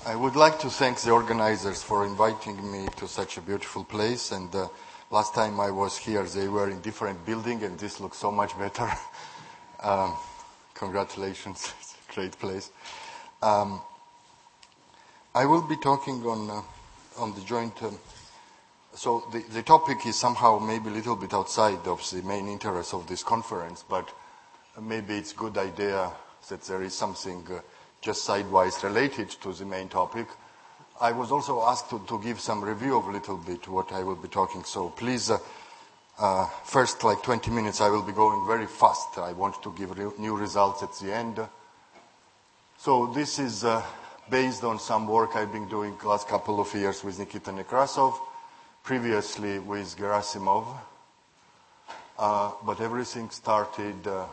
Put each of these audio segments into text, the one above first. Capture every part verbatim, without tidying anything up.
I would like to thank the organizers for inviting me to such a beautiful place. And uh, last time I was here, they were in different building, and this looks so much better. um, congratulations, it's a great place. Um, I will be talking on uh, on the joint. Um, so the, the topic is somehow maybe a little bit outside of the main interest of this conference, but maybe it's a good idea that there is something uh, just sidewise related to the main topic. I was also asked to, to give some review of a little bit what I will be talking. So please, uh, uh, first like twenty minutes, I will be going very fast. I want to give re- new results at the end. So this is uh, based on some work I've been doing the last couple of years with Nikita Nekrasov, previously with Gerasimov. Uh, but everything started uh,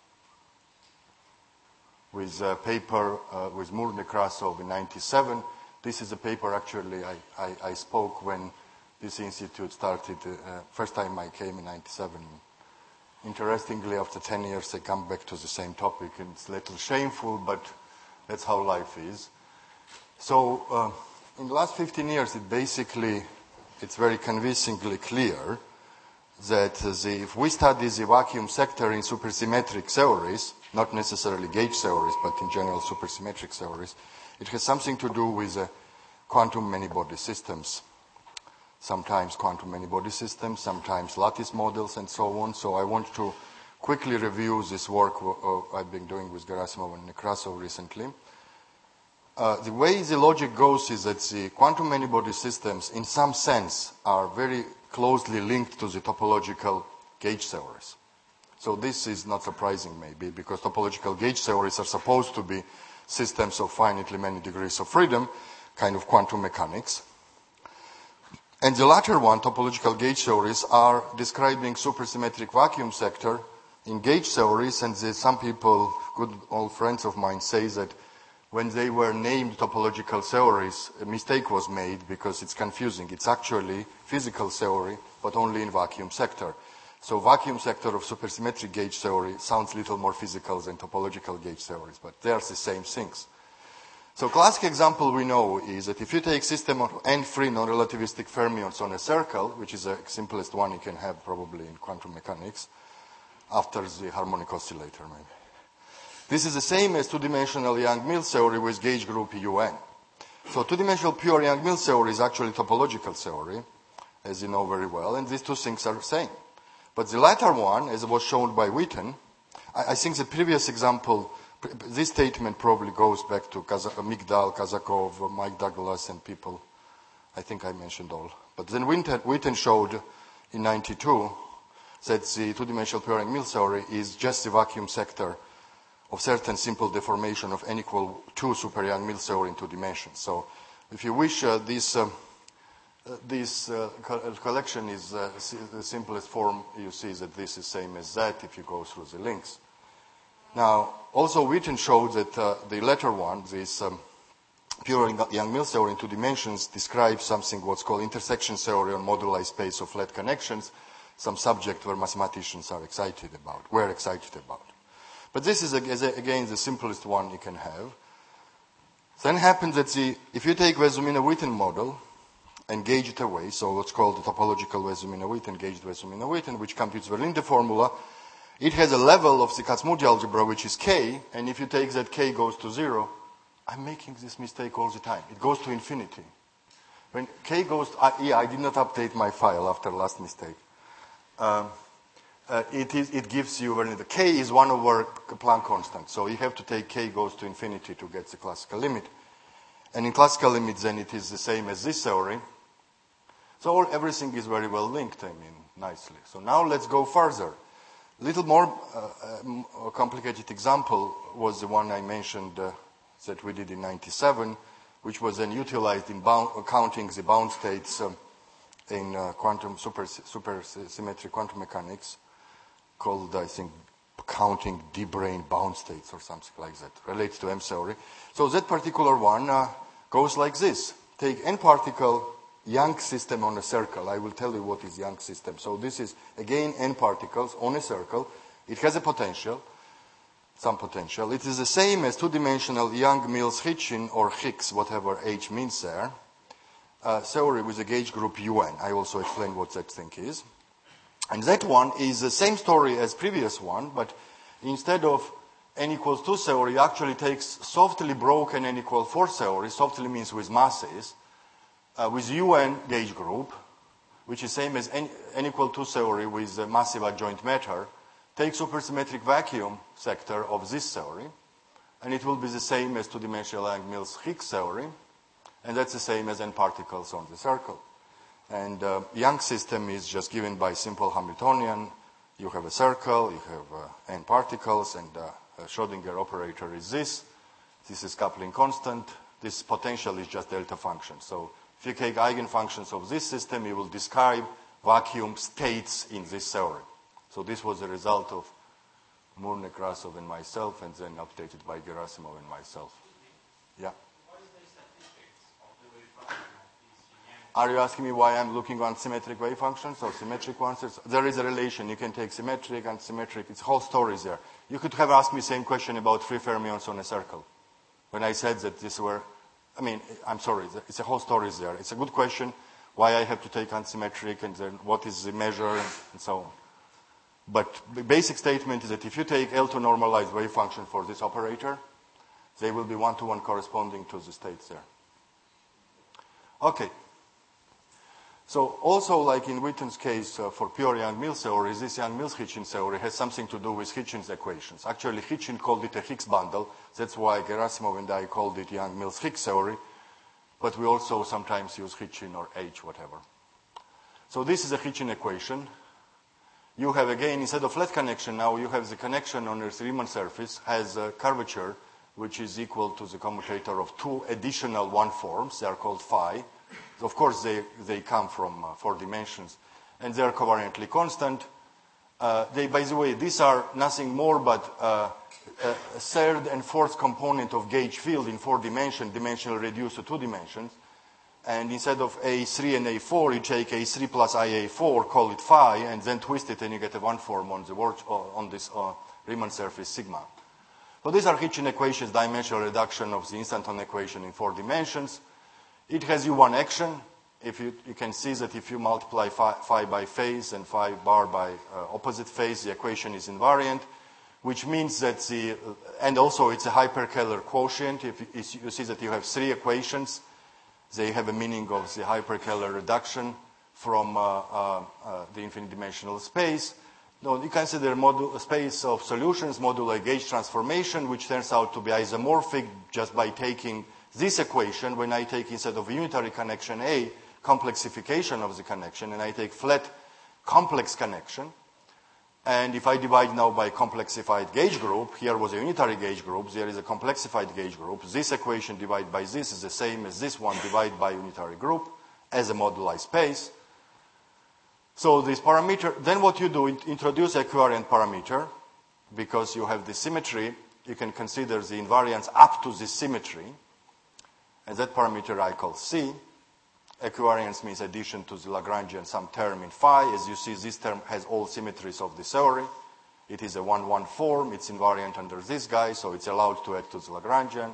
with a paper uh, with Mur Nekrasov in ninety-seven. This is a paper actually I, I, I spoke when this institute started. Uh, first time I came in ninety-seven. Interestingly, after ten years, I come back to the same topic, and it's a little shameful, but that's how life is. So uh, in the last fifteen years, it basically, it's very convincingly clear that the, if we study the vacuum sector in supersymmetric theories, not necessarily gauge theories, but in general supersymmetric theories, it has something to do with uh, quantum many-body systems. Sometimes quantum many-body systems, sometimes lattice models, and so on. So I want to quickly review this work uh, I've been doing with Gerasimov and Nekrasov recently. Uh, the way the logic goes is that the quantum many-body systems, in some sense, are very closely linked to the topological gauge theories. So this is not surprising, maybe, because topological gauge theories are supposed to be systems of finitely many degrees of freedom, kind of quantum mechanics. And the latter one, topological gauge theories, are describing supersymmetric vacuum sector in gauge theories, and the, some people, good old friends of mine, say that when they were named topological theories, a mistake was made because it's confusing. It's actually physical theory, but only in vacuum sector. So vacuum sector of supersymmetric gauge theory sounds a little more physical than topological gauge theories, but they are the same things. So classic example we know is that if you take system of n-free non-relativistic fermions on a circle, which is the simplest one you can have probably in quantum mechanics, after the harmonic oscillator maybe. This is the same as two-dimensional Young-Mills theory with gauge group U N. So two-dimensional pure Young-Mills theory is actually topological theory, as you know very well, and these two things are the same. But the latter one, as was shown by Witten, I, I think the previous example, this statement probably goes back to Kaz- Migdal, Kazakov, Mike Douglas, and people. I think I mentioned all. But then Witten, Witten showed in ninety-two that the two-dimensional pure Young-Mills theory is just the vacuum sector of certain simple deformation of n equal two super Young-Mills theory in two dimensions. So if you wish, uh, this, uh, uh, this uh, co- collection is uh, si- the simplest form. You see that this is same as that if you go through the links. Now, also Witten showed that uh, the latter one, this um, pure Young-Mills theory in two dimensions, describes something what's called intersection theory on moduli space of flat connections, some subject where mathematicians are excited about, were excited about. But this is, again, the simplest one you can have. Then happens that the, if you take Versumina-Witten model and gauge it away, so what's called the topological Versumina-Witten, gauged Versumina-Witten, which computes the Linde formula, it has a level of the Kac-Moody algebra, which is k, and if you take that k goes to zero, I'm making this mistake all the time. It goes to infinity. When k goes to, uh, yeah, I did not update my file after last mistake. Um, Uh, it, is, it gives you, the k is one over Planck constant, so you have to take k goes to infinity to get the classical limit. And in classical limits, then it is the same as this theory. So all, everything is very well linked, I mean, nicely. So now let's go further. A little more uh, uh, complicated example was the one I mentioned uh, that we did in ninety-seven, which was then utilized in bound, uh, counting the bound states um, in uh, quantum super, super symmetric quantum mechanics, called, I think, counting D-brane bound states or something like that, relates to M theory. So that particular one uh, goes like this. Take n-particle Young system on a circle. I will tell you what is Young system. So this is, again, n particles on a circle. It has a potential. some potential. It is the same as two-dimensional Young-Mills-Hitchin or Higgs, whatever H means there, uh, theory with a gauge group U N. I also explained what that thing is. And that one is the same story as previous one, but instead of n equals two theory, actually takes softly broken n equals four theory, softly means with masses, uh, with U N gauge group, which is same as n, n equal two theory with uh, massive adjoint matter, take supersymmetric vacuum sector of this theory, and it will be the same as two-dimensional Young-Mills-Higgs theory, and that's the same as n particles on the circle. And uh, Young system is just given by simple Hamiltonian. You have a circle, you have uh, n particles, and uh, a Schrodinger operator is this. This is coupling constant. This potential is just delta function. So if you take eigenfunctions of this system, you will describe vacuum states in this theory. So this was the result of Moore, Nekrasov, and myself, and then updated by Gerasimov and myself. Yeah. Are you asking me why I'm looking on symmetric wave functions or symmetric ones? There is a relation. You can take symmetric and symmetric. It's whole stories there. You could have asked me the same question about free fermions on a circle. When I said that these were, I mean, I'm sorry, it's a whole stories there. It's a good question why I have to take unsymmetric and then what is the measure and so on. But the basic statement is that if you take L two normalized wave function for this operator, they will be one-to-one corresponding to the states there. Okay. So also, like in Witten's case uh, for pure Young-Mills theory, this Young-Mills-Hitchin theory has something to do with Hitchin's equations. Actually, Hitchin called it a Higgs bundle. That's why Gerasimov and I called it Young-Mills-Higgs theory. But we also sometimes use Hitchin or H, whatever. So this is a Hitchin equation. You have, again, instead of flat connection, now you have the connection on the Riemann surface has a curvature which is equal to the commutator of two additional one forms. They are called phi. Of course, they, they come from uh, four dimensions, and they are covariantly constant. Uh, they, by the way, these are nothing more but uh, a third and fourth component of gauge field in four dimensions, dimensionally reduced to two dimensions. And instead of A three and A four, you take A three plus I A four, call it phi, and then twist it, and you get a one form on the work, uh, on this uh, Riemann surface sigma. So these are Hitchin equations, dimensional reduction of the instanton equation in four dimensions. It has U one action. If you, you can see that if you multiply phi, phi by phase and phi bar by uh, opposite phase, the equation is invariant, which means that the, and also it's a hyperkähler quotient. If you, you see that you have three equations, they have a meaning of the hyperkähler reduction from uh, uh, uh, the infinite dimensional space. Now, you consider module, a space of solutions, modular gauge transformation, which turns out to be isomorphic just by taking this equation. When I take, instead of unitary connection A, complexification of the connection, and I take flat complex connection, and if I divide now by complexified gauge group, here was a unitary gauge group, there is a complexified gauge group. This equation divided by this is the same as this one divided by unitary group as a moduli space. So this parameter, then what you do, introduce a covariant parameter, because you have the symmetry, you can consider the invariance up to this symmetry, and that parameter I call C. Equivariance means addition to the Lagrangian some term in phi. As you see, this term has all symmetries of the theory. It is a one one form. It's invariant under this guy, so it's allowed to add to the Lagrangian.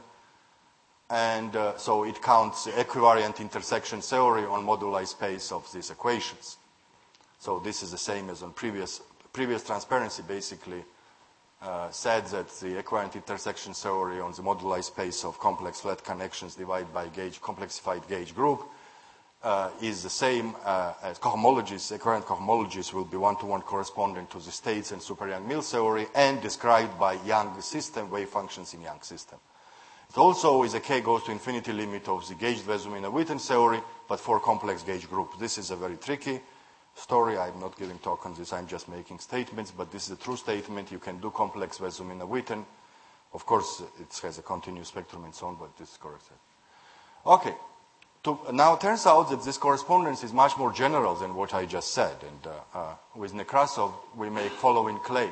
And uh, so it counts the equivariant intersection theory on moduli space of these equations. So this is the same as on previous, previous transparency, basically. Uh, said that the equivariant intersection theory on the moduli space of complex flat connections divided by gauge, complexified gauge group uh, is the same uh, as cohomologies. Equivariant cohomologies will be one-to-one corresponding to the states in super Young-Mills theory and described by Young system, wave functions in Young system. It also is a k goes to infinity limit of the gauge Vesumin-Witten theory, but for complex gauge group. This is a very tricky story. I'm not giving talk on this. I'm just making statements, but this is a true statement. You can do complex Vesumin-Witten. Of course, it has a continuous spectrum and so on, but this is correct. Okay. To, now, it turns out that this correspondence is much more general than what I just said. And uh, uh, with Nekrasov, we make following claim.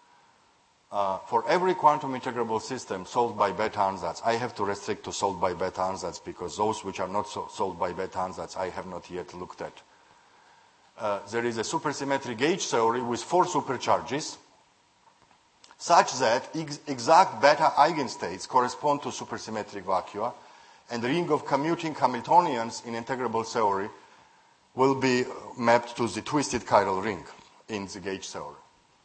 Uh, for every quantum integrable system solved by beta ansatz, I have to restrict to solved by beta ansatz because those which are not so solved by beta ansatz, I have not yet looked at. Uh, there is a supersymmetric gauge theory with four supercharges. such that ex exact beta eigenstates correspond to supersymmetric vacua, and the ring of commuting Hamiltonians in integrable theory will be mapped to the twisted chiral ring in the gauge theory.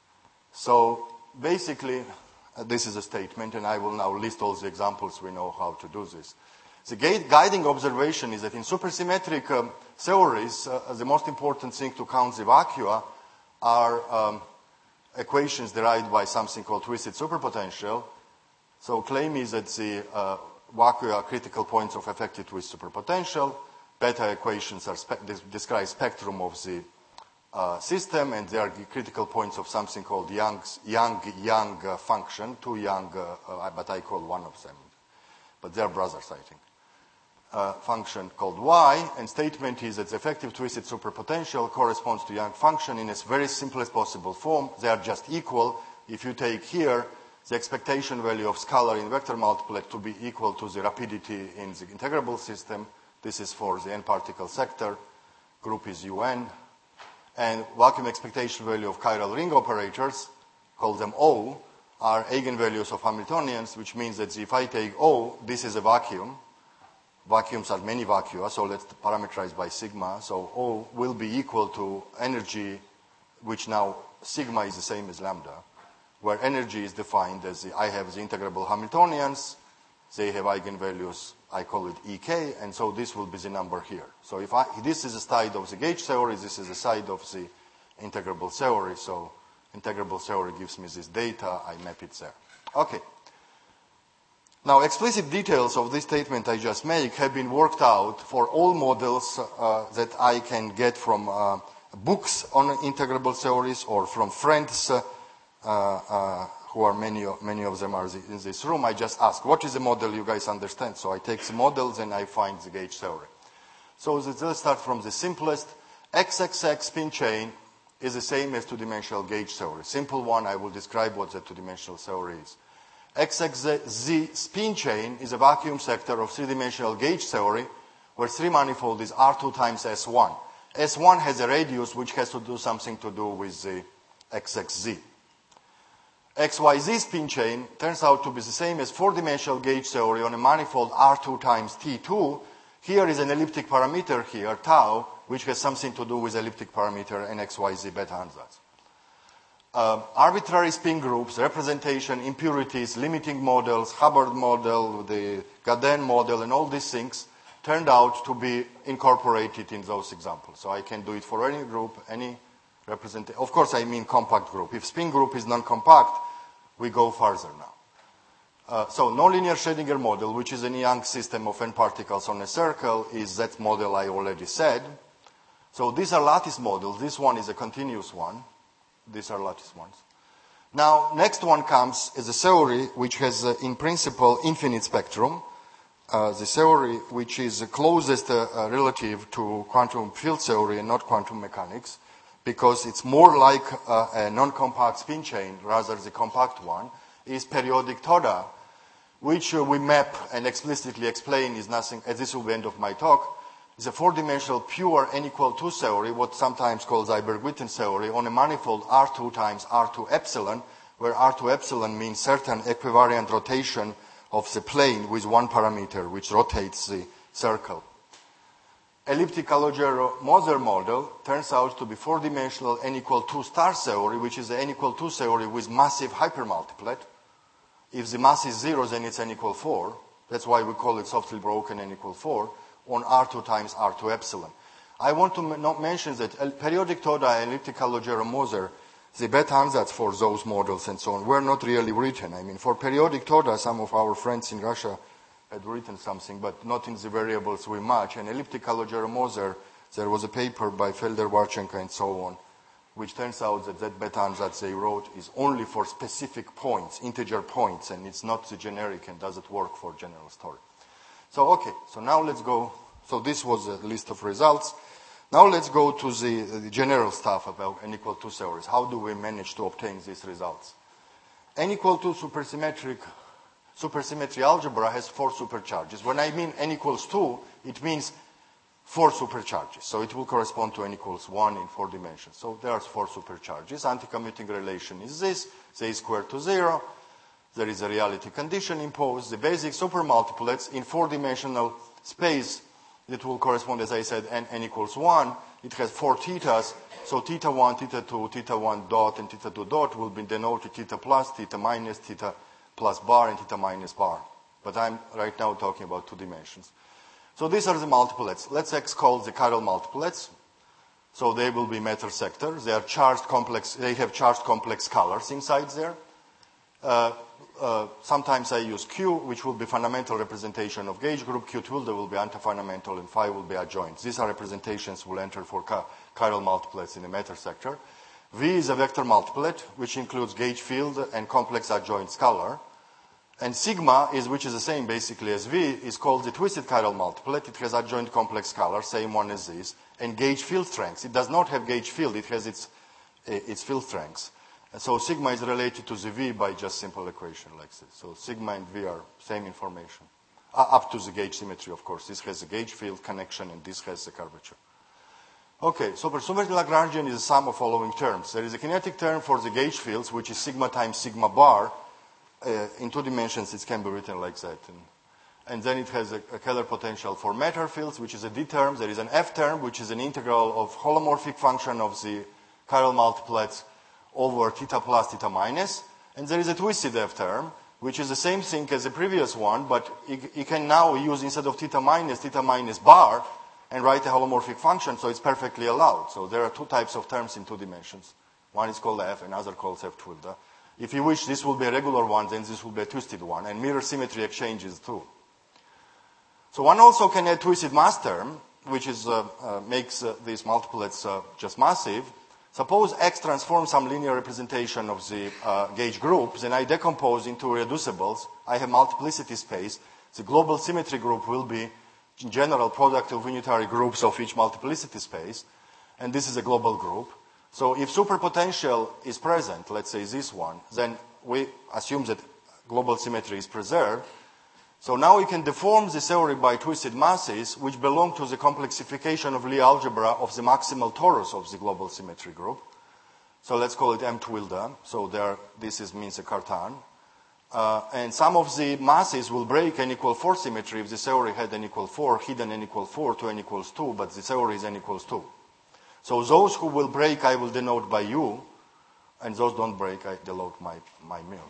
So basically, uh, this is a statement, and I will now list all the examples we know how to do this. The guiding observation is that in supersymmetric um, theories, uh, the most important thing to count the vacua are um, equations derived by something called twisted superpotential. So claim is that the uh, vacua are critical points of effective twist superpotential. Beta equations are spe describe spectrum of the uh, system, and they are the critical points of something called Young's Young-Young uh, function, two Young, uh, uh, but I call one of them. But they are brothers, I think. Uh, function called Y, and statement is that the effective twisted superpotential corresponds to Young function in its very simplest possible form. They are just equal. If you take here the expectation value of scalar in vector multiplet to be equal to the rapidity in the integrable system, this is for the n-particle sector, group is U N, and vacuum expectation value of chiral ring operators, call them O, are eigenvalues of Hamiltonians, which means that if I take O, this is a vacuum. Vacuums are many vacua, so let's parameterize by sigma. So O will be equal to energy, which now sigma is the same as lambda, where energy is defined as the, I have the integrable Hamiltonians, they have eigenvalues, I call it E K, and so this will be the number here. So if I, this is the side of the gauge theory, this is the side of the integrable theory, so integrable theory gives me this data, I map it there. Okay. Now, explicit details of this statement I just made have been worked out for all models uh, that I can get from uh, books on integrable theories or from friends uh, uh, who are many, many of them are in this room. I just ask, what is the model you guys understand? So I take the models and I find the gauge theory. So let's start from the simplest. X X X spin chain is the same as two-dimensional gauge theory. Simple one, I will describe what the two-dimensional theory is. X X Z spin chain is a vacuum sector of three-dimensional gauge theory where three-manifold is R two times S one. S one has a radius which has to do something to do with the X X Z. X Y Z spin chain turns out to be the same as four-dimensional gauge theory on a manifold R two times T two. Here is an elliptic parameter here, tau, which has something to do with elliptic parameter and X Y Z beta ansatz. Uh, arbitrary spin groups, representation, impurities, limiting models, Hubbard model, the Gaden model, and all these things turned out to be incorporated in those examples. So I can do it for any group, any representation. Of course, I mean compact group. If spin group is non-compact, we go further now. Uh, so nonlinear Schrödinger model, which is a Young system of n particles on a circle, is that model I already said. So these are lattice models. This one is a continuous one. These are lattice ones. Now, next one comes is a theory which has, uh, in principle, infinite spectrum. Uh, the theory which is the closest uh, uh, relative to quantum field theory and not quantum mechanics, because it's more like uh, a non-compact spin chain rather than the compact one, is periodic Toda, which uh, we map and explicitly explain is nothing, and this will be the end of my talk, is a four-dimensional pure n equal two theory, what sometimes called Seiberg-Witten theory, on a manifold R two times R two epsilon, where R two epsilon means certain equivariant rotation of the plane with one parameter, which rotates the circle. Elliptic Calogero-Moser model turns out to be four-dimensional n equal two star theory, which is the n equal two theory with massive hypermultiplet. If the mass is zero, then it's n equal four. That's why we call it softly broken n equal four. On R two times R two epsilon. I want to not mention that periodic Toda and elliptic Calogero-Moser, the beta ansatz for those models and so on, were not really written. I mean, for periodic Toda, some of our friends in Russia had written something, but not in the variables we match. And elliptic Calogero-Moser, there was a paper by Felder, Warchenko, and so on, which turns out that that beta ansatz they wrote is only for specific points, integer points, and it's not the generic and doesn't work for general story. So, okay, so now let's go. So this was a list of results. Now let's go to the, the general stuff about n equal two theories. How do we manage to obtain these results? N equal two supersymmetric, supersymmetry algebra has four supercharges. When I mean n equals two, it means four supercharges. So it will correspond to n equals one in four dimensions. So there are four supercharges. Anti-commuting relation is this, z squared to zero. There is a reality condition imposed. The basic supermultiplets in four-dimensional space, it will correspond, as I said, n, n equals one. It has four thetas. So theta one, theta two, theta one dot, and theta two dot will be denoted theta plus, theta minus, theta plus bar, and theta minus bar. But I'm right now talking about two dimensions. So these are the multiplets. Let's X call the chiral multiplets. So they will be matter sectors. They are charged complex. They have charged complex colors inside there. Uh, uh, sometimes I use Q, which will be fundamental representation of gauge group. Q tilde will be anti-fundamental, and phi will be adjoint. These are representations we'll enter for chi chiral multiplets in the matter sector. V is a vector multiplet, which includes gauge field and complex adjoint scalar. And sigma is, which is the same basically as V, is called the twisted chiral multiplet. It has adjoint complex scalar, same one as this, and gauge field strengths. It does not have gauge field. It has its its field strengths. And so sigma is related to the V by just simple equation like this. So sigma and V are same information. Uh, up to the gauge symmetry, of course. This has a gauge field connection, and this has the curvature. Okay, so for symmetry Lagrangian is the sum of following terms. There is a kinetic term for the gauge fields, which is sigma times sigma bar. Uh, in two dimensions, it can be written like that. And, and then it has a, a Keller potential for matter fields, which is a D term. There is an F term, which is an integral of holomorphic function of the chiral multiplets over theta plus, theta minus. And there is a twisted F term, which is the same thing as the previous one, but you, you can now use, instead of theta minus, theta minus bar, and write a holomorphic function, so it's perfectly allowed. So there are two types of terms in two dimensions. One is called F, another called F tilde. If you wish, this will be a regular one, then this will be a twisted one, and mirror symmetry exchanges too. So one also can add twisted mass term, which is, uh, uh, makes uh, these multiplets uh, just massive. Suppose X transforms some linear representation of the uh, gauge group, then I decompose into reducibles. I have multiplicity space. The global symmetry group will be in general product of unitary groups of each multiplicity space, and this is a global group. So if superpotential is present, let's say this one, then we assume that global symmetry is preserved. So now we can deform the theory by twisted masses, which belong to the complexification of Lie algebra of the maximal torus of the global symmetry group. So let's call it M tilde. So there, this is, means a Cartan. Uh, and some of the masses will break n equal four symmetry if the theory had n equal four, hidden n equal four to n equals two, but the theory is n equals two. So those who will break, I will denote by U, and those don't break, I denote my, my mu.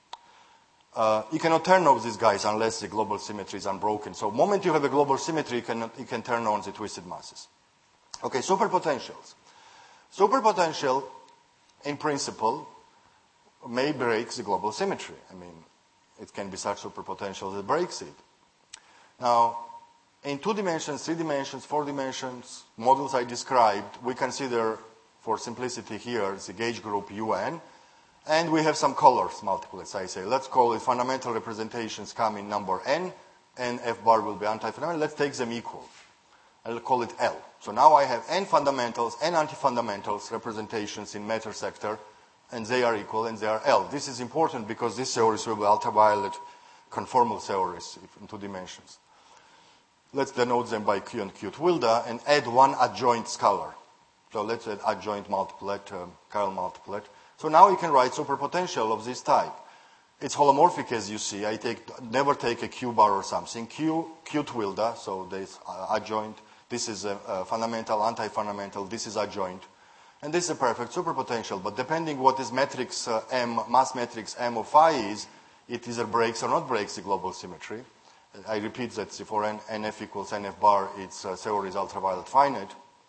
Uh, you cannot turn off these guys unless the global symmetry is unbroken. So the moment you have a global symmetry, you can, you can turn on the twisted masses. Okay, superpotentials. Superpotential, in principle, may break the global symmetry. I mean, it can be such superpotential that breaks it. Now, in two dimensions, three dimensions, four dimensions, models I described, we consider, for simplicity here, the gauge group U N. And we have some colors multiplets, I say. Let's call it fundamental representations come in number N, and F bar will be anti-fundamental. Let's take them equal. I'll call it L. So now I have N fundamentals, N anti-fundamentals representations in matter sector, and they are equal, and they are L. This is important because these theories will be ultraviolet conformal theories in two dimensions. Let's denote them by Q and Q tilde and add one adjoint scalar. So let's add adjoint multiplet, um, chiral multiplet. So now you can write superpotential of this type. It's holomorphic, as you see. I take, never take a Q bar or something. Q, Q tilde, so there's adjoint. This is a, a fundamental, anti-fundamental. This is adjoint. And this is a perfect superpotential. But depending what this matrix uh, M, mass matrix M of phi is, it either breaks or not breaks the global symmetry. I repeat that for N, Nf equals Nf bar, its uh, theory is ultraviolet finite.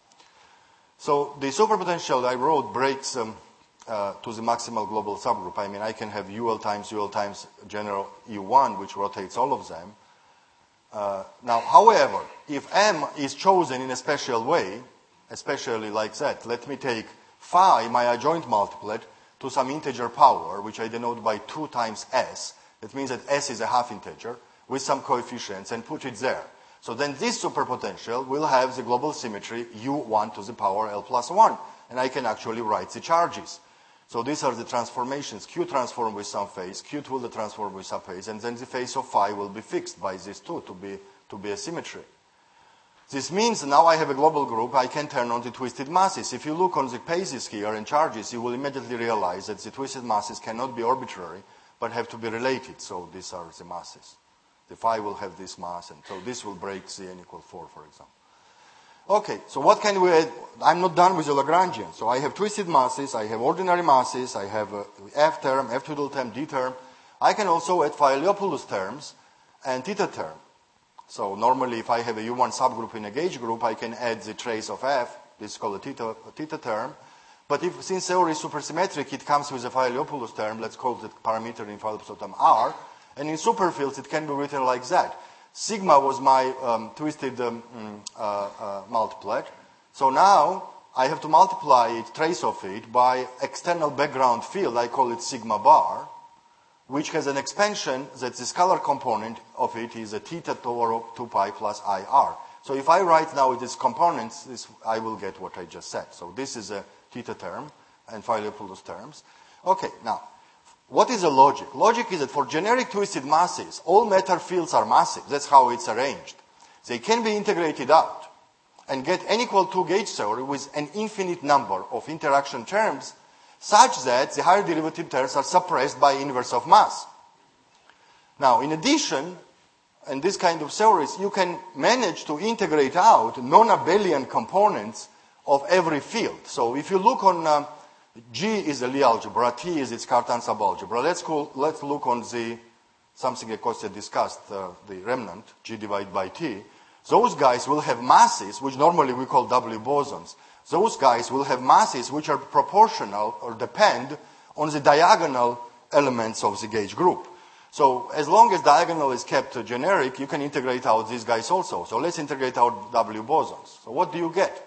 So the superpotential I wrote breaks um, uh, to the maximal global subgroup. I mean, I can have U L times U L times general U one, which rotates all of them. Uh, now, however, if M is chosen in a special way, especially like that, let me take phi, my adjoint multiplet, to some integer power, which I denote by two times S. That means that S is a half integer with some coefficients, and put it there. So then this superpotential will have the global symmetry U one to the power L plus one. And I can actually write the charges. So these are the transformations. Q transform with some phase, Q tilde transform with some phase, and then the phase of phi will be fixed by these two to be, to be a symmetry. This means now I have a global group, I can turn on the twisted masses. If you look on the bases here and charges, you will immediately realize that the twisted masses cannot be arbitrary, but have to be related. So these are the masses. The phi will have this mass, and so this will break the n equal four, for example. Okay, so what can we add? I'm not done with the Lagrangian. So I have twisted masses, I have ordinary masses, I have a F term, F twiddle term, D term. I can also add phi Leopolds terms and theta term. So normally if I have a U one subgroup in a gauge group, I can add the trace of F. This is called a theta, a theta term. But if, since theory is supersymmetric, it comes with a phi Leopolds term. Let's call the parameter in phi Leopolds term R. And in superfields, it can be written like that. Sigma was my um, twisted um, uh, uh, multiplet. So now I have to multiply it, trace of it, by external background field. I call it sigma bar, which has an expansion that the scalar component of it is a theta over two pi plus I R. So if I write now these components, this, I will get what I just said. So this is a theta term and phi Leopolds terms. Okay, now, what is the logic? Logic is that for generic twisted masses, all matter fields are massive. That's how it's arranged. They can be integrated out and get n equal to gauge theory with an infinite number of interaction terms such that the higher derivative terms are suppressed by inverse of mass. Now, in addition, in this kind of theories, you can manage to integrate out non-abelian components of every field. So if you look on uh, G is a Lie algebra, T is its Cartan subalgebra. Let's, call, let's look on the, something that Kostya discussed, uh, the remnant, G divided by T. Those guys will have masses, which normally we call W bosons. Those guys will have masses which are proportional or depend on the diagonal elements of the gauge group. So as long as diagonal is kept uh, generic, you can integrate out these guys also. So let's integrate out W bosons. So what do you get?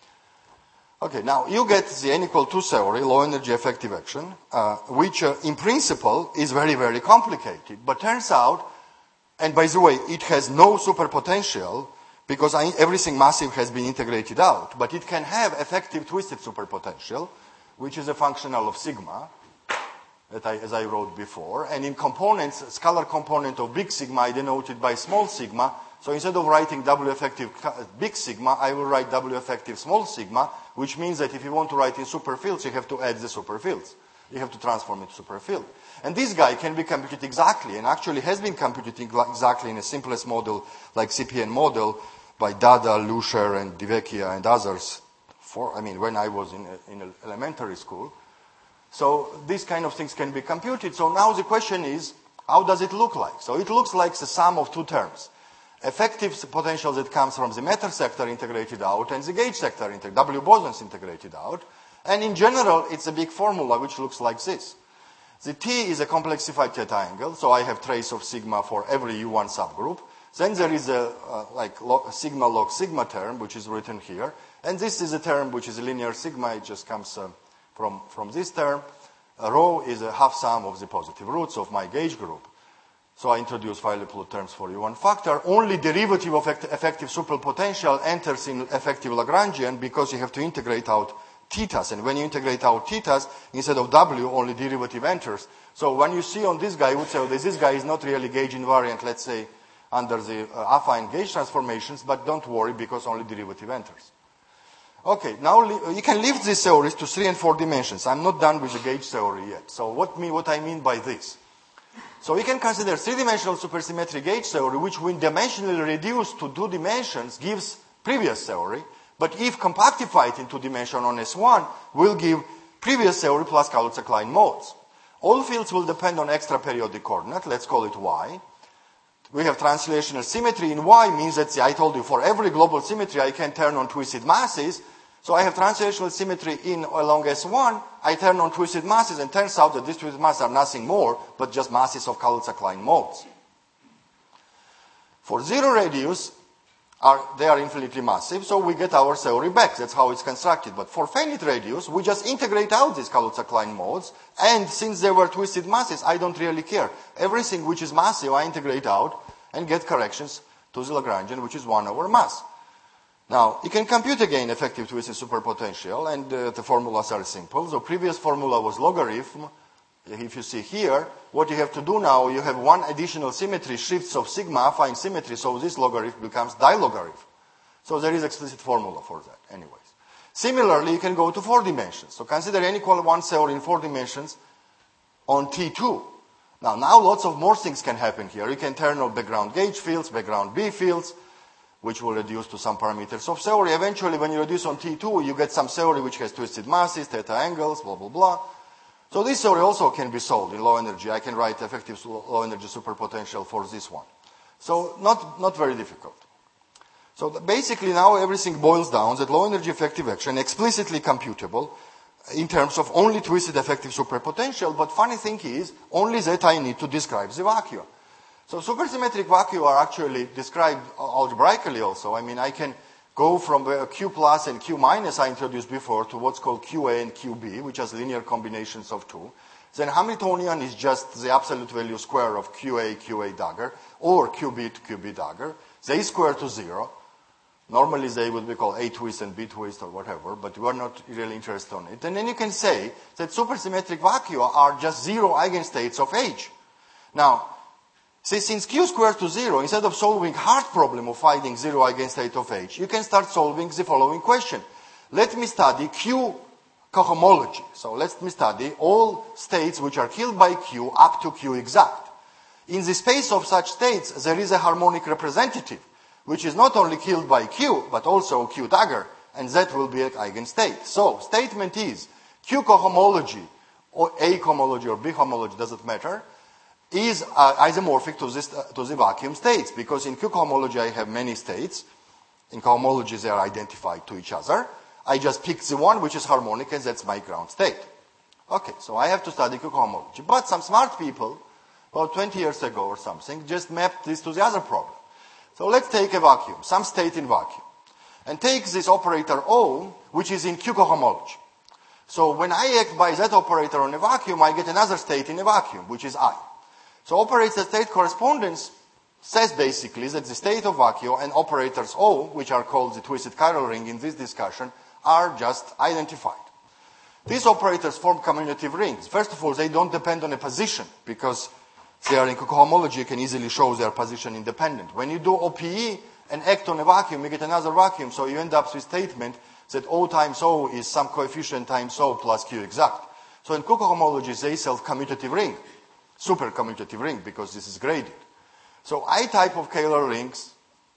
Okay, now you get the n equal to theory, low energy effective action, uh, which uh, in principle is very, very complicated. But turns out, and by the way, it has no superpotential because I, everything massive has been integrated out. But it can have effective twisted superpotential, which is a functional of sigma, that I, as I wrote before. And in components, scalar component of big sigma, I denoted by small sigma. So instead of writing W effective big sigma, I will write W effective small sigma, which means that if you want to write in superfields, you have to add the superfields. You have to transform it to superfield. And this guy can be computed exactly, and actually has been computed exactly in a simplest model like C P N model by Dada, Lusher, and Divecchia and others. For, I mean, when I was in, a, in a elementary school. So these kind of things can be computed. So now the question is, how does it look like? So it looks like the sum of two terms. Effective potential that comes from the matter sector integrated out and the gauge sector, W bosons integrated out. And in general, it's a big formula which looks like this. The T is a complexified theta angle, so I have trace of sigma for every U one subgroup. Then there is a uh, like log, sigma log sigma term, which is written here. And this is a term which is a linear sigma. It just comes uh, from, from this term. Uh, rho is a half sum of the positive roots of my gauge group. So I introduce phi Leopolds terms for U one factor. Only derivative of effective superpotential enters in effective Lagrangian because you have to integrate out thetas. And when you integrate out thetas, instead of W, only derivative enters. So when you see on this guy, you would say, oh, this guy is not really gauge invariant, let's say, under the uh, affine gauge transformations, but don't worry because only derivative enters. Okay, now you can lift these theories to three and four dimensions. I'm not done with the gauge theory yet. So what, me, what I mean by this? So we can consider three-dimensional supersymmetric gauge theory, which when dimensionally reduced to two dimensions gives previous theory, but if compactified in two dimension on S one, will give previous theory plus Kaluza-Klein modes. All fields will depend on extra periodic coordinate, let's call it Y. We have translational symmetry in Y means that, see, I told you, for every global symmetry I can turn on twisted masses. So I have translational symmetry in along S one, I turn on twisted masses, and turns out that these twisted masses are nothing more but just masses of Kaluza-Klein modes. For zero radius, are, they are infinitely massive, so we get our theory back. That's how it's constructed. But for finite radius, we just integrate out these Kaluza-Klein modes, and since they were twisted masses, I don't really care. Everything which is massive, I integrate out and get corrections to the Lagrangian, which is one over mass. Now, you can compute again effective twisted superpotential, and uh, the formulas are simple. So previous formula was logarithm. If you see here, what you have to do now, you have one additional symmetry, shifts of sigma, affine symmetry, so this logarithm becomes dilogarithm. So there is explicit formula for that anyways. Similarly, you can go to four dimensions. So consider n equal one theory in four dimensions on T two. Now, now lots of more things can happen here. You can turn on background gauge fields, background B fields, which will reduce to some parameters of theory. Eventually, when you reduce on T two, you get some theory which has twisted masses, theta angles, blah, blah, blah. So this theory also can be solved in low energy. I can write effective low energy superpotential for this one. So not, not very difficult. So basically now everything boils down that low energy effective action explicitly computable in terms of only twisted effective superpotential, but funny thing is, only that I need to describe the vacuum. So supersymmetric vacuum are actually described algebraically also. I mean, I can go from Q plus and Q minus I introduced before to what's called Q A and Q B, which has linear combinations of two. Then Hamiltonian is just the absolute value square of Q A, Q A dagger, or Q B to Q B dagger. They square to zero. Normally they would be called A twist and B twist or whatever, but we are not really interested in it. And then you can say that supersymmetric vacua are just zero eigenstates of H. Now, see, since Q squares to zero, instead of solving hard problem of finding zero eigenstate of H, you can start solving the following question. Let me study Q cohomology. So let me study all states which are killed by Q up to Q exact. In the space of such states, there is a harmonic representative, which is not only killed by Q, but also Q dagger, and that will be an eigenstate. So, statement is, Q cohomology, or A cohomology or B homology, doesn't matter, is uh, isomorphic to, this, uh, to the vacuum states, because in Q cohomology I have many states. In cohomology they are identified to each other. I just pick the one which is harmonic, and that's my ground state. Okay, so I have to study Q cohomology. But some smart people, about twenty years ago or something, just mapped this to the other problem. So let's take a vacuum, some state in vacuum, and take this operator O, which is in Q cohomology. So when I act by that operator on a vacuum, I get another state in a vacuum, which is I. So operator-state correspondence says basically that the state of vacuum and operators O, which are called the twisted chiral ring in this discussion, are just identified. These operators form commutative rings. First of all, they don't depend on a position, because they are in cohomology, you can easily show their position independent. When you do O P E and act on a vacuum, you get another vacuum, so you end up with statement that O times O is some coefficient times O plus Q exact. So in cohomology, they self commutative ring, super commutative ring, because this is graded. So I type of Kähler rings,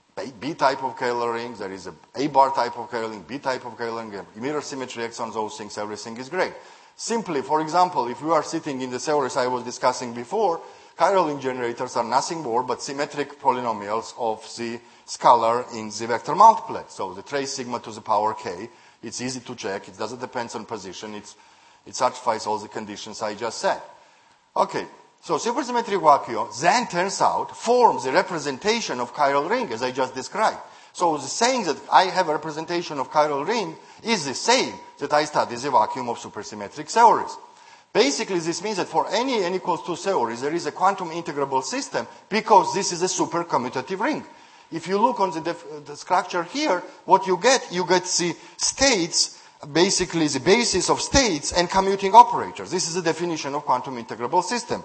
B type of Kähler rings, there is a A bar type of Kähler ring, B type of Kähler ring, mirror symmetry acts on those things, everything is great. Simply, for example, if you are sitting in the theories I was discussing before, chiral ring generators are nothing more but symmetric polynomials of the scalar in the vector multiplet. So the trace sigma to the power k, it's easy to check, it doesn't depend on position, it's, it satisfies all the conditions I just said. Okay, so supersymmetric vacuum then turns out forms the representation of chiral ring as I just described. So the saying that I have a representation of chiral ring is the same that I study the vacuum of supersymmetric theories. Basically, this means that for any n equals two theories, there is a quantum integrable system because this is a super commutative ring. If you look on the, def the structure here, what you get, you get the states, basically the basis of states and commuting operators. This is the definition of quantum integrable system.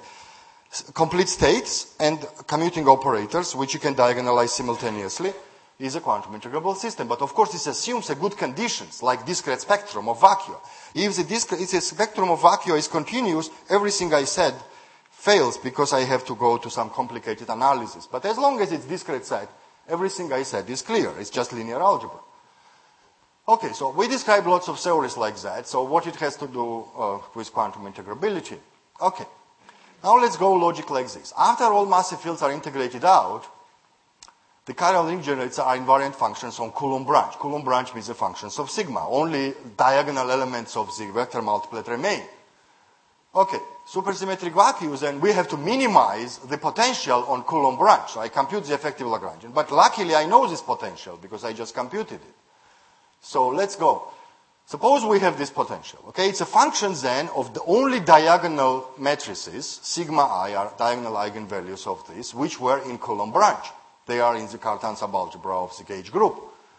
S complete states and commuting operators, which you can diagonalize simultaneously, is a quantum integrable system. But of course, this assumes a good conditions, like discrete spectrum of vacuum. If the, discrete, if the spectrum of vacuum is continuous, everything I said fails because I have to go to some complicated analysis. But as long as it's discrete set, everything I said is clear. It's just linear algebra. Okay, so we describe lots of theories like that. So what it has to do uh, with quantum integrability? Okay, now let's go logic like this. After all massive fields are integrated out, the chiral ring generators are invariant functions on Coulomb branch. Coulomb branch means the functions of sigma. Only diagonal elements of the vector multiplet remain. Okay, supersymmetric vacuums, and we have to minimize the potential on Coulomb branch. So I compute the effective Lagrangian. But luckily I know this potential because I just computed it. So let's go. Suppose we have this potential. Okay, it's a function then of the only diagonal matrices, sigma I are diagonal eigenvalues of this, which were in Coulomb branch. They are in the Cartan subalgebra of the gauge group.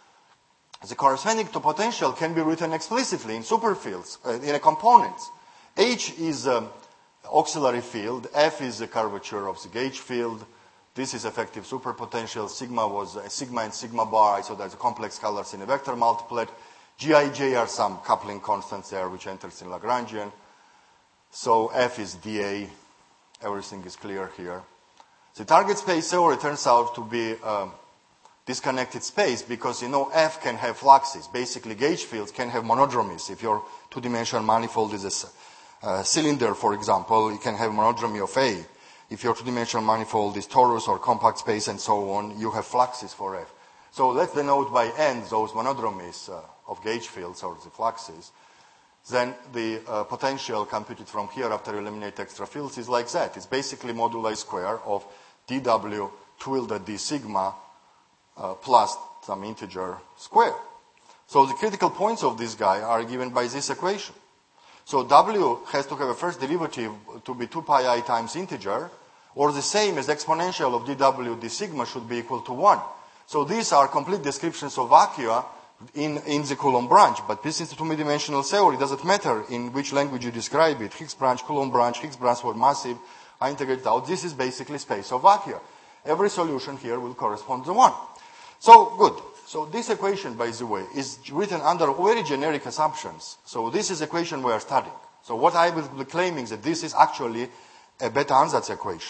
The corresponding to potential can be written explicitly in superfields, uh, in a components. H is an auxiliary field, F is the curvature of the gauge field, This is effective superpotential. Sigma was uh, sigma and sigma bar, so there's complex colors in a vector multiplet. G I J are some coupling constants there, which enters in Lagrangian. So F is D A. Everything is clear here. The target space theory turns out to be a disconnected space because, you know, F can have fluxes. Basically, gauge fields can have monodromies. If your two-dimensional manifold is a uh, cylinder, for example, you can have monodromy of A. If your two-dimensional manifold is torus or compact space and so on, you have fluxes for F. So let's denote by N those monodromies uh, of gauge fields or the fluxes. Then the uh, potential computed from here after you eliminate extra fields is like that. It's basically moduli square of dw tilde d sigma uh, plus some integer square. So the critical points of this guy are given by this equation. So w has to have a first derivative to be two pi I times integer, or the same as exponential of dw d sigma should be equal to one. So these are complete descriptions of vacua in, in the Coulomb branch, but this is a two-dimensional theory. It doesn't matter in which language you describe it. Higgs branch, Coulomb branch, Higgs branch for massive, I integrate it out. This is basically space of vacua. Every solution here will correspond to one. So, good. So this equation, by the way, is written under very generic assumptions. So this is the equation we are studying. So what I will be claiming is that this is actually a Bethe-Ansatz equation.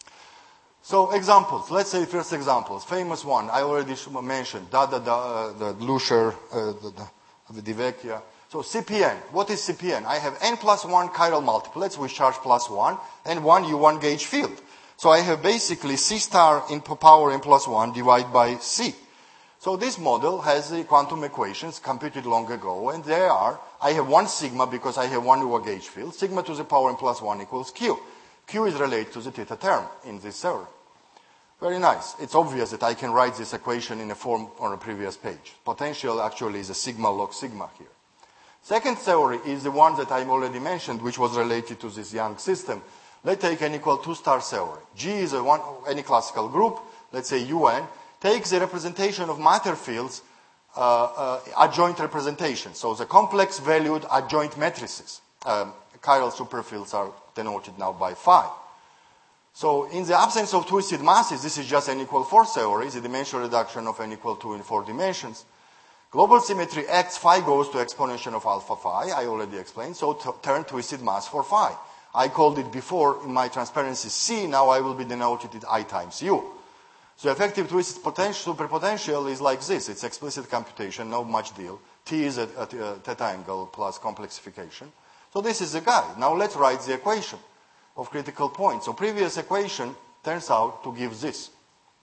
So examples. Let's say first examples. Famous one. I already mentioned. Da, da, da, uh, the Lusher, uh, the, the, the Divecchia. So C P N. What is C P N? I have n plus one chiral multiplets with charge plus one and one U one gauge field. So I have basically C star in power n plus one divided by C. So this model has the quantum equations computed long ago, and there are, I have one sigma because I have one U one gauge field. Sigma to the power n plus one equals Q. Q is related to the theta term in this theory. Very nice. It's obvious that I can write this equation in a form on a previous page. Potential actually is a sigma log sigma here. Second theory is the one that I already mentioned, which was related to this Young system. Let's take n equal two star theory. G is a one, any classical group, let's say U N, takes the representation of matter fields, uh, uh, adjoint representation. So the complex valued adjoint matrices. Um, chiral superfields are denoted now by phi. So in the absence of twisted masses, this is just n equal four theory, the dimensional reduction of n equal two in four dimensions. Global symmetry acts, phi goes to exponential of alpha phi, I already explained, so t- turn twisted mass for phi. I called it before in my transparency C, now I will be denoted it I times U. So effective twisted potential, superpotential is like this. It's explicit computation, no much deal. T is at, at uh, theta angle plus complexification. So this is the guy. Now let's write the equation of critical point. So previous equation turns out to give this.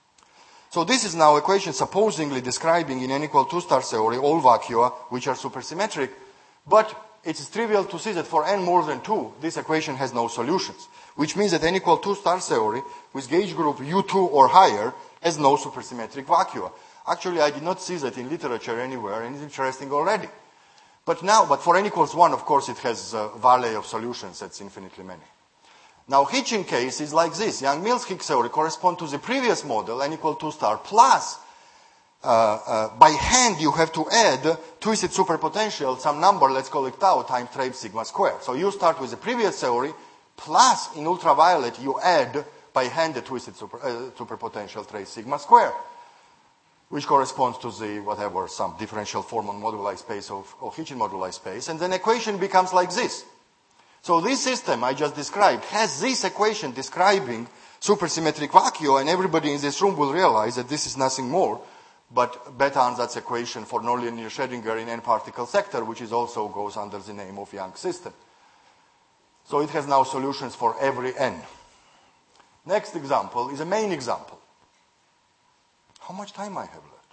So this is now equation supposedly describing in n equal two star theory all vacua which are supersymmetric, but it's trivial to see that for n more than two, this equation has no solutions, which means that n equal two star theory with gauge group U two or higher has no supersymmetric vacua. Actually, I did not see that in literature anywhere, and it's interesting already. But now, but for n equals one, of course, it has a valley of solutions. That's infinitely many. Now, Hitchin case is like this. Young-Mills Higgs theory correspond to the previous model, n equal two star, plus, uh, uh, by hand, you have to add twisted superpotential, some number, let's call it tau, times trace sigma squared. So you start with the previous theory, plus, in ultraviolet, you add, by hand, the twisted super, uh, superpotential trace sigma squared, which corresponds to the, whatever, some differential form on moduli space of, of Hitchin moduli space. And then equation becomes like this. So this system I just described has this equation describing supersymmetric vacua, and everybody in this room will realize that this is nothing more but Bethe-Ansatz equation for nonlinear Schrödinger in n-particle sector, which is also goes under the name of Young system. So it has now solutions for every n. Next example is a main example. How much time I have left?